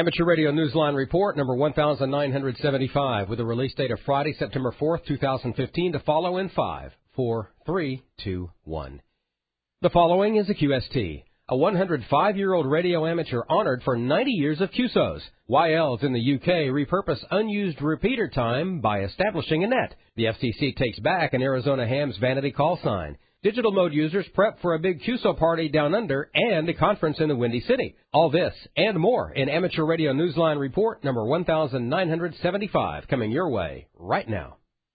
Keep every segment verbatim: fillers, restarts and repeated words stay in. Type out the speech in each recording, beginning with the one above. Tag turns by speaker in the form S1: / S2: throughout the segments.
S1: Amateur Radio Newsline Report number one thousand nine hundred seventy-five with a release date of Friday, September fourth, two thousand fifteen to follow in five, four, three, two, one. The following is a Q S T, a one hundred five-year-old radio amateur honored for ninety years of Q S Os. Y Ls in the U K repurpose unused repeater time by establishing a net. The F C C takes back an Arizona ham's vanity call sign. Digital mode users prep for a big Q S O party down under and a conference in the Windy City. All this and more in Amateur Radio Newsline Report number one thousand nine hundred seventy-five coming your way right now.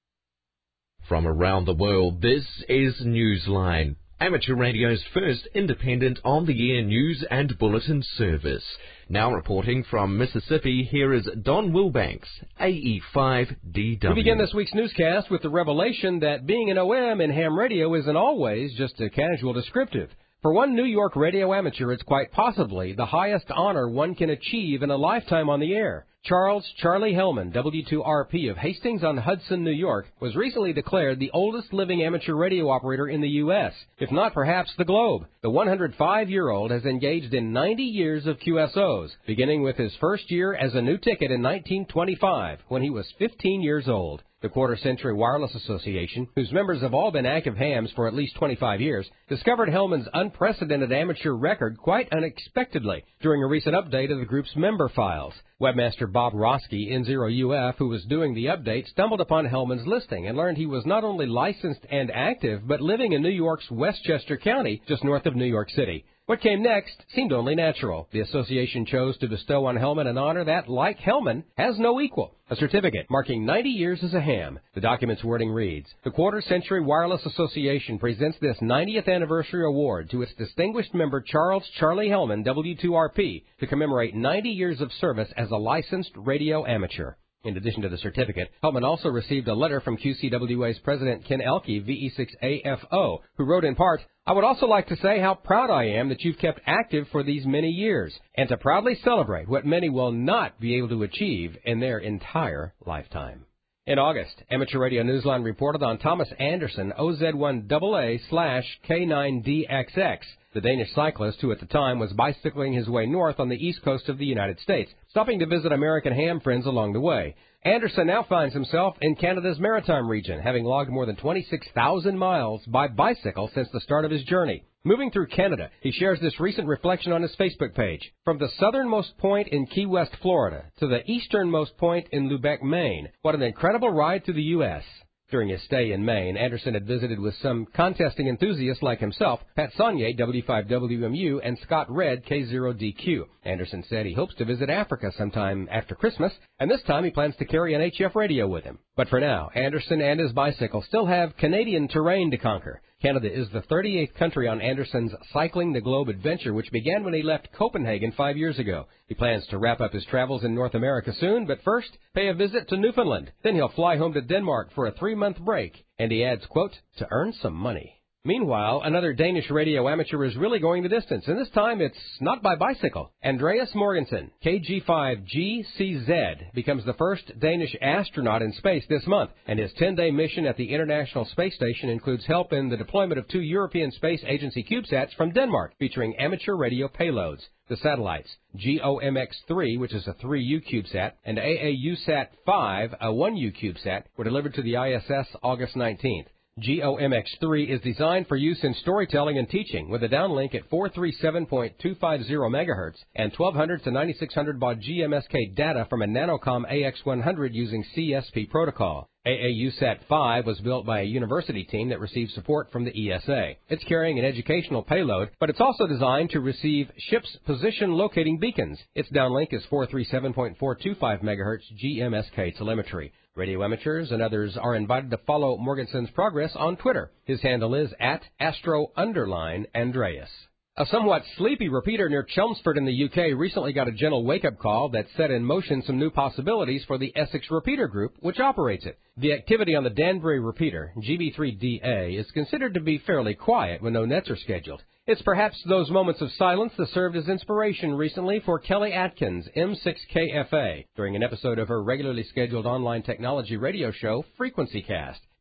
S2: From around the world, this is Newsline, Amateur Radio's first independent on-the-air news and bulletin service. Now reporting from Mississippi, here is Don Wilbanks, A E five D W.
S1: We begin this week's newscast with the revelation that being an O M in ham radio isn't always just a casual descriptive. For one New York radio amateur, it's quite possibly the highest honor one can achieve in a lifetime on the air. Charles Charlie Hellman, W two R P of Hastings-on-Hudson, New York, was recently declared the oldest living amateur radio operator in the U S, if not perhaps the globe. The one hundred five-year-old has engaged in ninety years of Q S Os, beginning with his first year as a new ticket in nineteen twenty-five, when he was fifteen years old. The Quarter Century Wireless Association, whose members have all been active hams for at least twenty-five years, discovered Hellman's unprecedented amateur record quite unexpectedly during a recent update of the group's member files. Webmaster Bob Roski, N zero U F, who was doing the update, stumbled upon Hellman's listing and learned he was not only licensed and active, but living in New York's Westchester County, just north of New York City. What came next seemed only natural. The association chose to bestow on Hellman an honor that, like Hellman, has no equal. A certificate marking ninety years as a ham. The document's wording reads, the Quarter Century Wireless Association presents this ninetieth anniversary award to its distinguished member Charles Charlie Hellman, W two R P, to commemorate ninety years of service as a licensed radio amateur. In addition to the certificate, Hellman also received a letter from Q C W A's President Ken Elke, V E six A F O, who wrote in part, I would also like to say how proud I am that you've kept active for these many years, and to proudly celebrate what many will not be able to achieve in their entire lifetime. In August, Amateur Radio Newsline reported on Thomas Anderson, O Z one A A slash K nine D X X, the Danish cyclist who at the time was bicycling his way north on the east coast of the United States, stopping to visit American ham friends along the way. Anderson now finds himself in Canada's maritime region, having logged more than twenty-six thousand miles by bicycle since the start of his journey. Moving through Canada, he shares this recent reflection on his Facebook page. From the southernmost point in Key West, Florida, to the easternmost point in Lubec, Maine, what an incredible ride to the U S During his stay in Maine, Anderson had visited with some contesting enthusiasts like himself, Pat Saunier, W five W M U, and Scott Red, K zero D Q. Anderson said he hopes to visit Africa sometime after Christmas, and this time he plans to carry an H F radio with him. But for now, Anderson and his bicycle still have Canadian terrain to conquer. Canada is the thirty-eighth country on Anderson's Cycling the Globe adventure, which began when he left Copenhagen five years ago. He plans to wrap up his travels in North America soon, but first, pay a visit to Newfoundland. Then he'll fly home to Denmark for a three-month break. And he adds, quote, to earn some money. Meanwhile, another Danish radio amateur is really going the distance, and this time it's not by bicycle. Andreas Morgensen, K G five G C Z, becomes the first Danish astronaut in space this month, and his ten-day mission at the International Space Station includes help in the deployment of two European Space Agency CubeSats from Denmark, featuring amateur radio payloads. The satellites, G O M X three, which is a three U CubeSat, and A A U SAT five, a one U CubeSat, were delivered to the I S S August nineteenth. G O M X three is designed for use in storytelling and teaching with a downlink at four thirty-seven point two five zero megahertz and twelve hundred to ninety-six hundred baud G M S K data from a Nanocom A X one hundred using C S P protocol. A A U SAT five was built by a university team that received support from the E S A. It's carrying an educational payload, but it's also designed to receive ships' position locating beacons. Its downlink is four thirty-seven point four two five megahertz G M S K telemetry. Radio amateurs and others are invited to follow Morgensen's progress on Twitter. His handle is at Astro underline Andreas. A somewhat sleepy repeater near Chelmsford in the U K recently got a gentle wake-up call that set in motion some new possibilities for the Essex Repeater Group, which operates it. The activity on the Danbury repeater, G B three D A, is considered to be fairly quiet when no nets are scheduled. It's perhaps those moments of silence that served as inspiration recently for Kelly Atkins, M six K F A, during an episode of her regularly scheduled online technology radio show, Frequency Cast.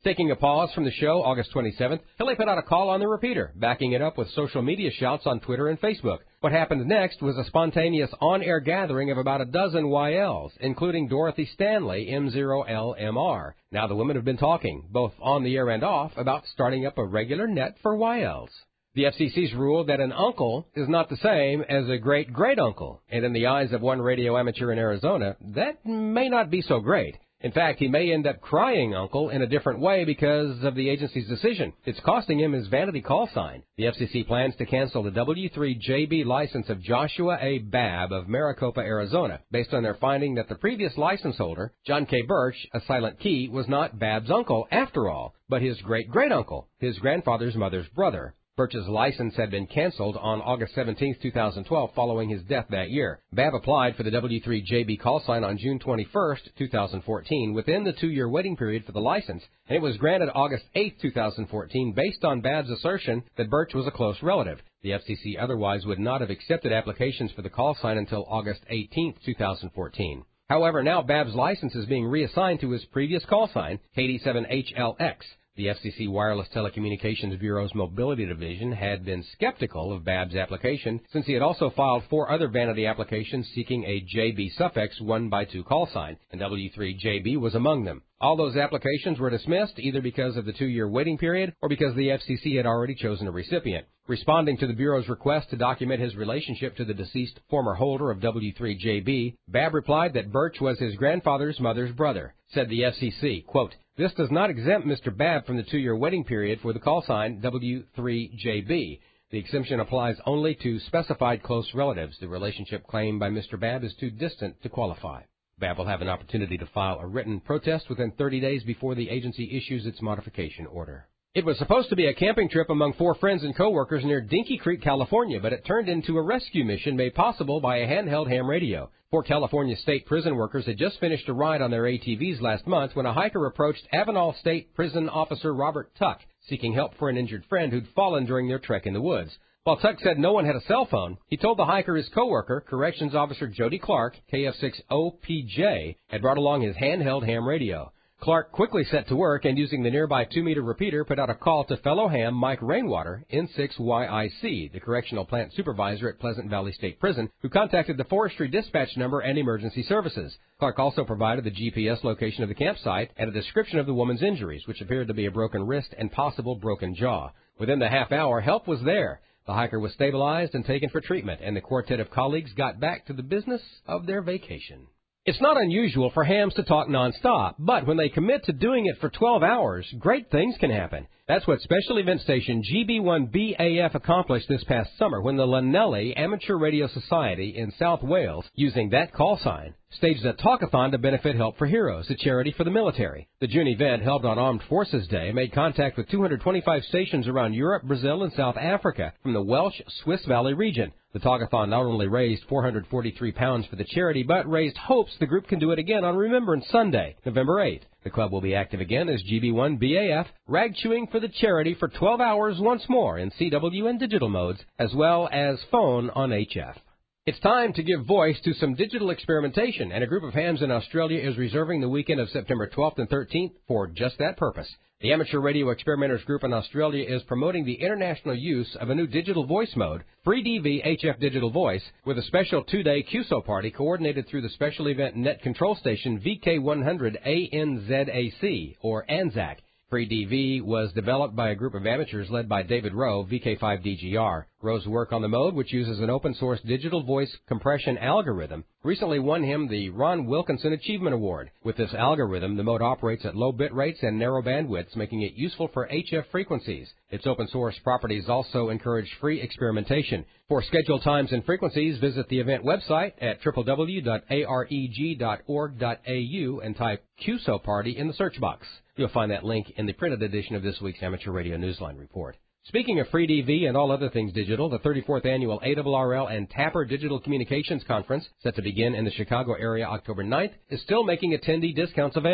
S1: Taking a pause from the show, August twenty-seventh, Hilly put out a call on the repeater, backing it up with social media shouts on Twitter and Facebook. What happened next was a spontaneous on-air gathering of about a dozen Y Ls, including Dorothy Stanley, M zero L M R. Now the women have been talking, both on the air and off, about starting up a regular net for Y Ls. The F C C's ruled that an uncle is not the same as a great-great-uncle, and in the eyes of one radio amateur in Arizona, that may not be so great. In fact, he may end up crying uncle in a different way because of the agency's decision. It's costing him his vanity call sign. The F C C plans to cancel the W three J B license of Joshua A. Babb of Maricopa, Arizona, based on their finding that the previous license holder, John K. Birch, a silent key, was not Babb's uncle after all, but his great-great-uncle, his grandfather's mother's brother. Birch's license had been canceled on August seventeenth, two thousand twelve, following his death that year. Babb applied for the W three J B call sign on June twenty-first, two thousand fourteen, within the two-year waiting period for the license, and it was granted August eighth, two thousand fourteen, based on Babb's assertion that Birch was a close relative. The F C C otherwise would not have accepted applications for the call sign until August eighteenth, two thousand fourteen. However, now Babb's license is being reassigned to his previous call sign, K D seven H L X. The F C C Wireless Telecommunications Bureau's Mobility Division had been skeptical of Babb's application since he had also filed four other vanity applications seeking a J B suffix one by two call sign, and W three J B was among them. All those applications were dismissed either because of the two-year waiting period or because the F C C had already chosen a recipient. Responding to the Bureau's request to document his relationship to the deceased former holder of W three J B, Babb replied that Birch was his grandfather's mother's brother. Said the F C C, quote, "This does not exempt Mister Babb from the two-year waiting period for the call sign W three J B. The exemption applies only to specified close relatives. The relationship claimed by Mister Babb is too distant to qualify." Babb will have an opportunity to file a written protest within thirty days before the agency issues its modification order. It was supposed to be a camping trip among four friends and coworkers near Dinky Creek, California, but it turned into a rescue mission made possible by a handheld ham radio. Four California state prison workers had just finished a ride on their A T Vs last month when a hiker approached Avenal State Prison Officer Robert Tuck, seeking help for an injured friend who'd fallen during their trek in the woods. While Tuck said no one had a cell phone, he told the hiker his coworker, Corrections Officer Jody Clark, K F six O P J, had brought along his handheld ham radio. Clark quickly set to work and, using the nearby two-meter repeater, put out a call to fellow ham Mike Rainwater, N six Y I C, the correctional plant supervisor at Pleasant Valley State Prison, who contacted the forestry dispatch number and emergency services. Clark also provided the G P S location of the campsite and a description of the woman's injuries, which appeared to be a broken wrist and possible broken jaw. Within the half hour, help was there. The hiker was stabilized and taken for treatment, and the quartet of colleagues got back to the business of their vacation. It's not unusual for hams to talk nonstop, but when they commit to doing it for twelve hours, great things can happen. That's what special event station G B one B A F accomplished this past summer when the Llanelli Amateur Radio Society in South Wales, using that call sign, staged a talkathon to benefit Help for Heroes, a charity for the military. The June event, held on Armed Forces Day, made contact with two hundred twenty-five stations around Europe, Brazil, and South Africa from the Welsh Swiss Valley region. The talkathon not only raised four hundred forty-three pounds for the charity, but raised hopes the group can do it again on Remembrance Sunday, November eighth. The club will be active again as G B one B A F, rag chewing for the charity for twelve hours once more in C W and digital modes, as well as phone on H F. It's time to give voice to some digital experimentation, and a group of hams in Australia is reserving the weekend of September twelfth and thirteenth for just that purpose. The Amateur Radio Experimenters Group in Australia is promoting the international use of a new digital voice mode, FreeDV H F Digital Voice, with a special two-day Q S O party coordinated through the special event net control station V K one hundred A N Z A C, or ANZAC. FreeDV was developed by a group of amateurs led by David Rowe, V K five D G R. Rowe's work on the mode, which uses an open-source digital voice compression algorithm, recently won him the Ron Wilkinson Achievement Award. With this algorithm, the mode operates at low bit rates and narrow bandwidths, making it useful for H F frequencies. Its open-source properties also encourage free experimentation. For scheduled times and frequencies, visit the event website at w w w dot areg dot org dot a u and type Q S O Party in the search box. You'll find that link in the printed edition of this week's Amateur Radio Newsline Report. Speaking of FreeDV and all other things digital, the thirty-fourth Annual A R R L and Tapper Digital Communications Conference, set to begin in the Chicago area October ninth, is still making attendee discounts available.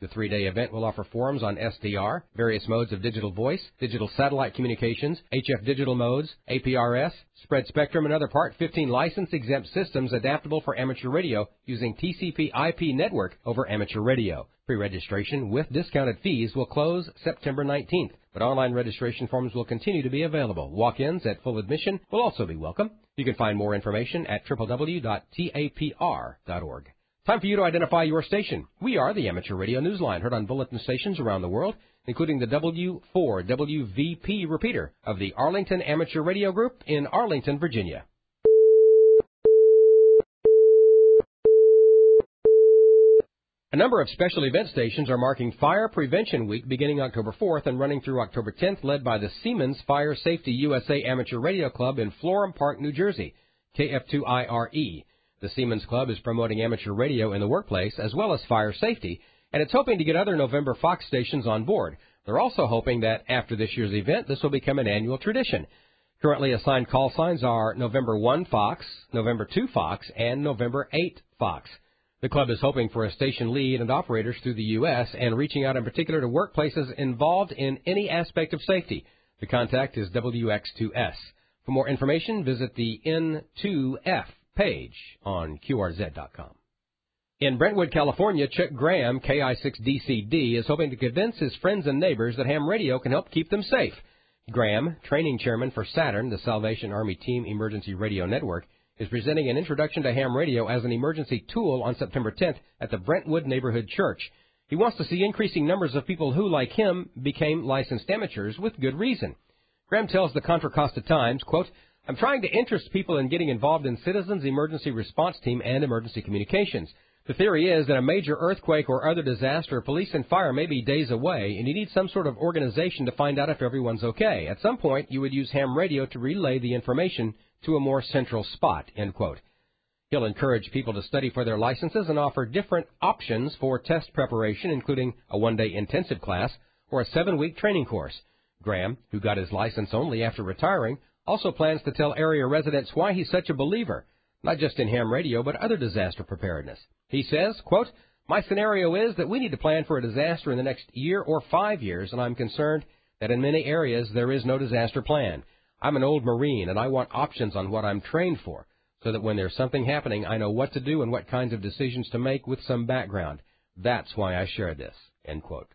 S1: The three-day event will offer forums on S D R, various modes of digital voice, digital satellite communications, H F digital modes, A P R S, spread spectrum, and other Part fifteen license-exempt systems adaptable for amateur radio using T C P I P network over amateur radio. Pre-registration with discounted fees will close September nineteenth, but online registration forms will continue to be available. Walk-ins at full admission will also be welcome. You can find more information at w w w dot tapr dot org. Time for you to identify your station. We are the Amateur Radio Newsline, heard on bulletin stations around the world, including the W four W V P repeater of the Arlington Amateur Radio Group in Arlington, Virginia. A number of special event stations are marking Fire Prevention Week beginning October fourth and running through October tenth, led by the Siemens Fire Safety U S A Amateur Radio Club in Florham Park, New Jersey, K F two I R E. The Siemens Club is promoting amateur radio in the workplace as well as fire safety, and it's hoping to get other November Fox stations on board. They're also hoping that after this year's event, this will become an annual tradition. Currently assigned call signs are November first Fox, November second Fox, and November eighth Fox. The club is hoping for a station lead and operators through the U S and reaching out in particular to workplaces involved in any aspect of safety. The contact is W X two S. For more information, visit the N two F page on Q R Z dot com. In Brentwood, California, Chuck Graham, K I six D C D, is hoping to convince his friends and neighbors that ham radio can help keep them safe. Graham, training chairman for Saturn, the Salvation Army Team Emergency Radio Network, is presenting an introduction to ham radio as an emergency tool on September tenth at the Brentwood Neighborhood Church. He wants to see increasing numbers of people who, like him, became licensed amateurs with good reason. Graham tells the Contra Costa Times, quote, "I'm trying to interest people in getting involved in Citizens Emergency Response Team and emergency communications. The theory is that a major earthquake or other disaster, police and fire may be days away, and you need some sort of organization to find out if everyone's okay. At some point, you would use ham radio to relay the information to a more central spot," end quote. He'll encourage people to study for their licenses and offer different options for test preparation, including a one-day intensive class or a seven-week training course. Graham, who got his license only after retiring, also plans to tell area residents why he's such a believer, not just in ham radio, but other disaster preparedness. He says, quote, "My scenario is that we need to plan for a disaster in the next year or five years, and I'm concerned that in many areas there is no disaster plan. I'm an old Marine, and I want options on what I'm trained for, so that when there's something happening, I know what to do and what kinds of decisions to make with some background. That's why I share this," end quote.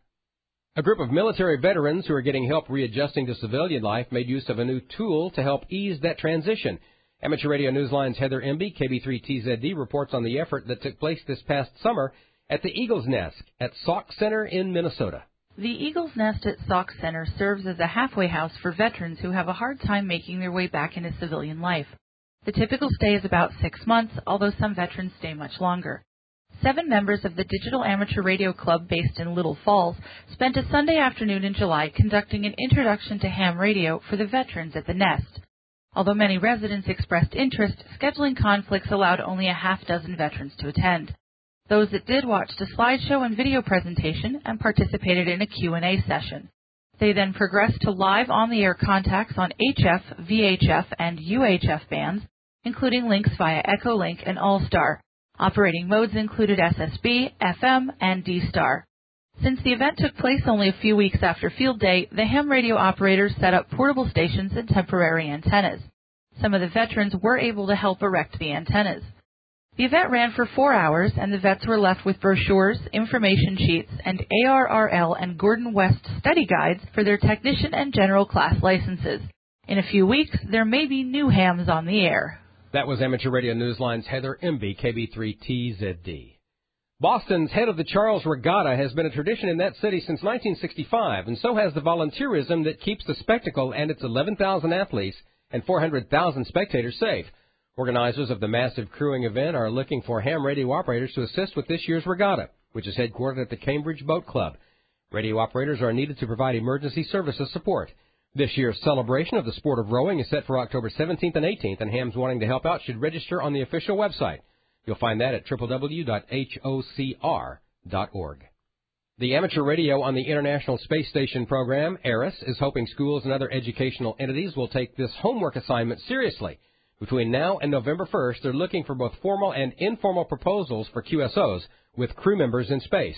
S1: A group of military veterans who are getting help readjusting to civilian life made use of a new tool to help ease that transition. Amateur Radio Newsline's Heather Emby, K B three T Z D, reports on the effort that took place this past summer at the Eagles Nest at Sauk Center in Minnesota.
S3: The Eagles Nest at Sauk Center serves as a halfway house for veterans who have a hard time making their way back into civilian life. The typical stay is about six months, although some veterans stay much longer. Seven members of the Digital Amateur Radio Club based in Little Falls spent a Sunday afternoon in July conducting an introduction to ham radio for the veterans at the Nest. Although many residents expressed interest, scheduling conflicts allowed only a half dozen veterans to attend. Those that did watched a slideshow and video presentation and participated in a Q and A session. They then progressed to live on-the-air contacts on H F, V H F, and U H F bands, including links via Echolink and All-Star. Operating modes included S S B, F M, and D-Star. Since the event took place only a few weeks after Field Day, the ham radio operators set up portable stations and temporary antennas. Some of the veterans were able to help erect the antennas. The event ran for four hours, and the vets were left with brochures, information sheets, and A R R L and Gordon West study guides for their technician and general class licenses. In a few weeks, there may be new hams on the air.
S1: That was Amateur Radio Newsline's Heather Emby, K B three T Z D. Boston's Head of the Charles Regatta has been a tradition in that city since nineteen sixty-five, and so has the volunteerism that keeps the spectacle and its eleven thousand athletes and four hundred thousand spectators safe. Organizers of the massive crewing event are looking for ham radio operators to assist with this year's regatta, which is headquartered at the Cambridge Boat Club. Radio operators are needed to provide emergency services support. This year's celebration of the sport of rowing is set for October seventeenth and eighteenth, and hams wanting to help out should register on the official website. You'll find that at w w w dot h o c r dot org. The Amateur Radio on the International Space Station program, ARIS, is hoping schools and other educational entities will take this homework assignment seriously. Between now and November first, they're looking for both formal and informal proposals for Q S Os with crew members in space.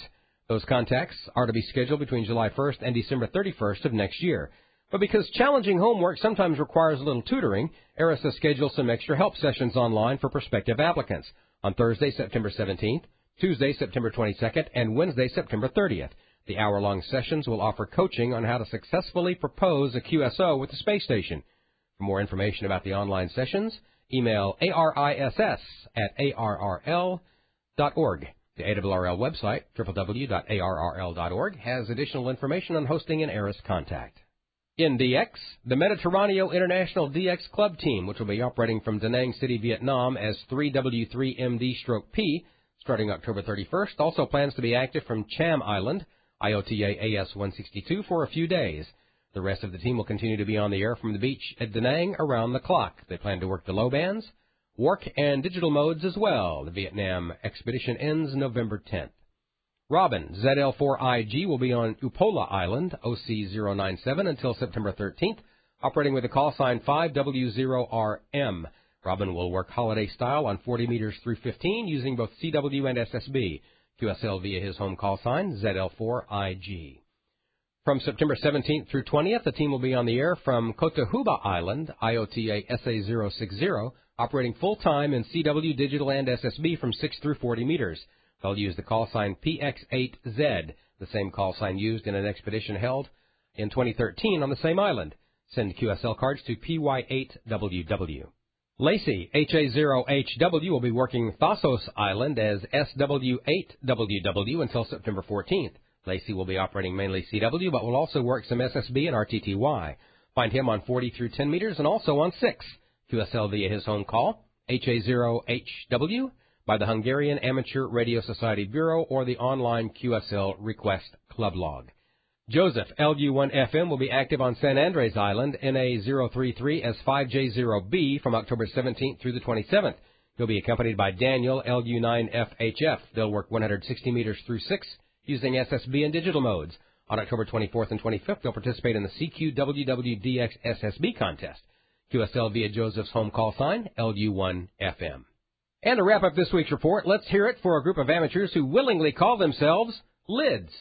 S1: Those contacts are to be scheduled between July first and December thirty-first of next year. But because challenging homework sometimes requires a little tutoring, ARIS has scheduled some extra help sessions online for prospective applicants on Thursday, September seventeenth, Tuesday, September twenty-second, and Wednesday, September thirtieth. The hour-long sessions will offer coaching on how to successfully propose a Q S O with the space station. For more information about the online sessions, email ariss at A R R L dot org. The A R R L website, w w w dot A R R L dot org, has additional information on hosting an ARIS contact. In D X, the Mediterraneo International D X Club team, which will be operating from Da Nang City, Vietnam as three W three M D P, starting October thirty-first, also plans to be active from Cham Island, I O T A A S one sixty-two, for a few days. The rest of the team will continue to be on the air from the beach at Da Nang around the clock. They plan to work the low bands, work and digital modes as well. The Vietnam expedition ends November tenth. Robin, Z L four I G, will be on Upola Island, O C zero nine seven, until September thirteenth, operating with a call sign five W zero R M. Robin will work holiday style on forty meters through fifteen using both C W and S S B. Q S L via his home call sign, Z L four I G. From September seventeenth through twentieth, the team will be on the air from Cotahuba Island, I O T A S A zero six zero, operating full-time in C W, digital, and S S B from six through forty meters. They'll use the call sign P X eight Z, the same call sign used in an expedition held in twenty thirteen on the same island. Send Q S L cards to P Y eight W W. Lacey, H A zero H W, will be working Thasos Island as S W eight W W until September fourteenth. Lacey will be operating mainly C W, but will also work some S S B and R T T Y. Find him on forty through ten meters and also on six. Q S L via his home call, H A zero H W, by the Hungarian Amateur Radio Society Bureau or the online Q S L Request Club Log. Joseph, L U one F M, will be active on San Andres Island, N A zero three three S five J zero B, from October seventeenth through the twenty-seventh. He'll be accompanied by Daniel, L U nine F H F. They'll work one hundred sixty meters through six using S S B and digital modes. On October twenty-fourth and twenty-fifth, they'll participate in the C Q W W D X S S B contest. Q S L via Joseph's home call sign, L U one F M. And to wrap up this week's report, let's hear it for a group of amateurs who willingly call themselves Lids.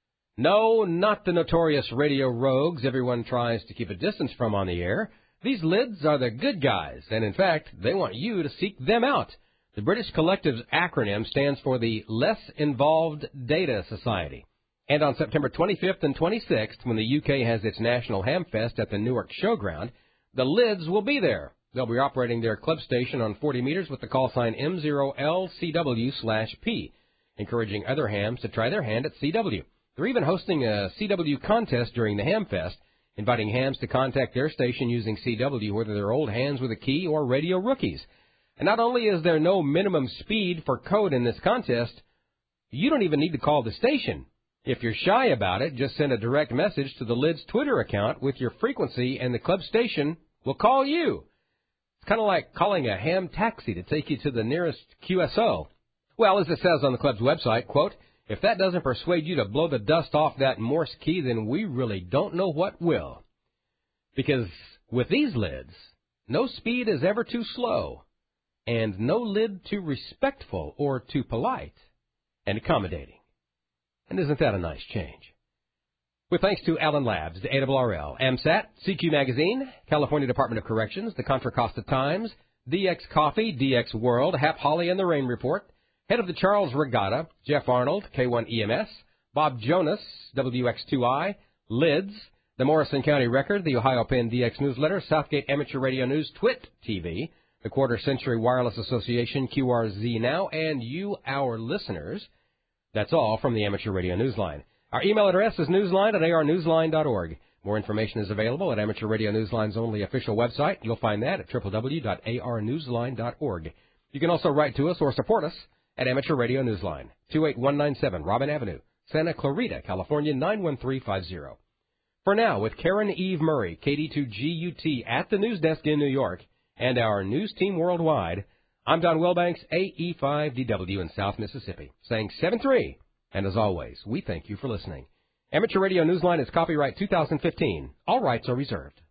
S1: No, not the notorious radio rogues everyone tries to keep a distance from on the air. These Lids are the good guys, and in fact, they want you to seek them out. The British Collective's acronym stands for the Less Involved Data Society. And on September twenty-fifth and twenty-sixth, when the U K has its National Hamfest at the Newark Showground, the Lids will be there. They'll be operating their club station on forty meters with the call sign M zero L C W slash P, encouraging other hams to try their hand at C W. They're even hosting a C W contest during the Hamfest, inviting hams to contact their station using C W, whether they're old hands with a key or radio rookies. And not only is there no minimum speed for code in this contest, you don't even need to call the station. If you're shy about it, just send a direct message to the Lids Twitter account with your frequency, and the club station will call you. It's kind of like calling a ham taxi to take you to the nearest Q S O. Well, as it says on the club's website, quote, if that doesn't persuade you to blow the dust off that Morse key, then we really don't know what will. Because with these Lids, no speed is ever too slow, and no Lid too respectful or too polite and accommodating. And isn't that a nice change? With thanks to Allen Labs, the A R R L, AMSAT, C Q Magazine, California Department of Corrections, the Contra Costa Times, D X Coffee, D X World, Hap Holly and the Rain Report, head of the Charles Regatta, Jeff Arnold, K one E M S, Bob Jonas, W X two I, Lids, the Morrison County Record, the Ohio Penn D X Newsletter, Southgate Amateur Radio News, Twit T V, the Quarter Century Wireless Association, Q R Z Now, and you, our listeners. That's all from the Amateur Radio Newsline. Our email address is newsline at A R newsline dot org. More information is available at Amateur Radio Newsline's only official website. You'll find that at w w w dot A R newsline dot org. You can also write to us or support us at Amateur Radio Newsline, two eight one nine seven Robin Avenue, Santa Clarita, California, nine one three five zero. For now, with Karen Eve Murray, K D two G U T at the news desk in New York, and our news team worldwide, I'm Don Wilbanks, A E five D W in South Mississippi, saying seven three. And as always, we thank you for listening. Amateur Radio Newsline is copyright two thousand fifteen. All rights are reserved.